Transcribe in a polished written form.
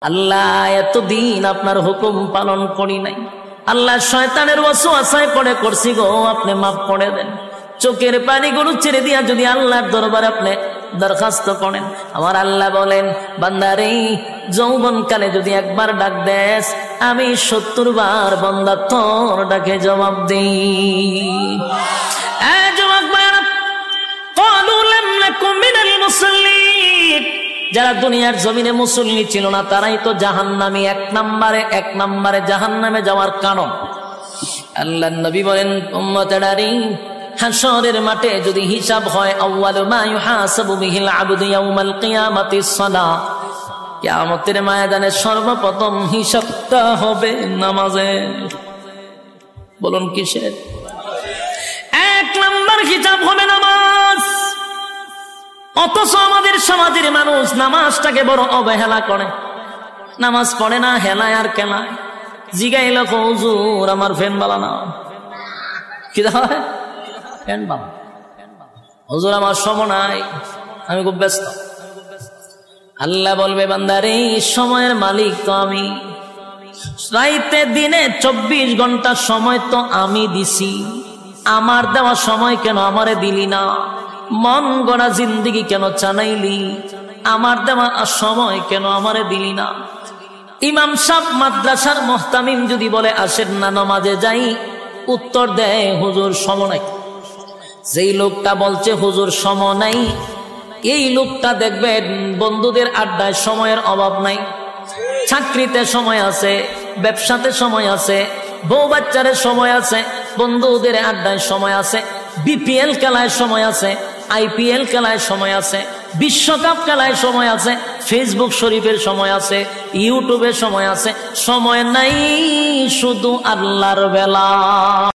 আল্লাহ এতদিন আপনার হুকুম পালন করি নাই, আল্লাহ শয়তানের ওয়াসওয়াসায় পড়ে করছি গো, আপনি মাফ করে দেন। চোখের পানিগুলো ছেড়ে দিয়া যদি আল্লাহর দরবারে আপনি দরখাস্ত করেন, আমার আল্লাহ বলেন বান্দারে যৌবনকালে যদি একবার ডাক দেস, আমি ৭০ বার বান্দা তোর ডাকে জবাব দিই। যারা দুনিয়ার জমিনে মুসল্লি ছিল না তারাই তো জাহান্নামী, এক নম্বরে জাহান্নামে যাওয়ার কারণ। আল্লাহর নবী বলেন উম্মতেরারি, হাশরের মাঠে যদি হিসাব হয়, আউয়ালু মা ইউহাসাবু বিহিল আবদু ইয়াউমাল কিয়ামাতিস সালাহ, কিয়ামতের ময়দানে সর্বপ্রথম হিসাবটা হবে নামাজের। বলুন কিসের? ১ নম্বর হিসাব হবে নামাজ। অথচ আমাদের সমাজের মানুষ নামাজটাকে বড় অবহেলা করে, নামাজ পড়ে না, হেলায় আর কেলায়। জিগাইল হুজুর আমার ফ্যান বালা না, কি হয় ফ্যান বালা, হুজুর আমার সময় নাই, আমি খুব ব্যস্ত। আল্লাহ বলবে বান্দারে সময়ের মালিক তো আমি, রাইতে দিনে ২৪ ঘন্টা সময় তো আমি দিছি, আমার দেওয়া সময় কেন আমারে দিলি না? মন গড়া জিন্দিগি কেন চানাইলি? আমার দেওয়া সময় কেন আমারে দিলি না? ইমাম সাহেব মাদ্রাসার মুহতামিম যদি বলে আসেন না নামাজে যাই, উত্তর দেয় হুজুর সময় নাই। যেই লোকটা বলছে হুজুর সময় নাই, এই লোকটা দেখবেন বন্ধুদের আড্ডায় সময়ের অভাব নাই, চাকরিতে সময় আছে, ব্যবসাতে সময় আছে, বউ বাচ্চারে সময় আছে, বন্ধুদের আড্ডায় সময় আছে, বিপিএল খেলায় সময় আছে, আইপিএল খেলায় সময় আছে, বিশ্বকাপ খেলায় সময় আছে, ফেসবুক শরীফের সময় আছে, ইউটিউবের সময় আছে। সময় নাই শুধু আল্লাহর বেলা।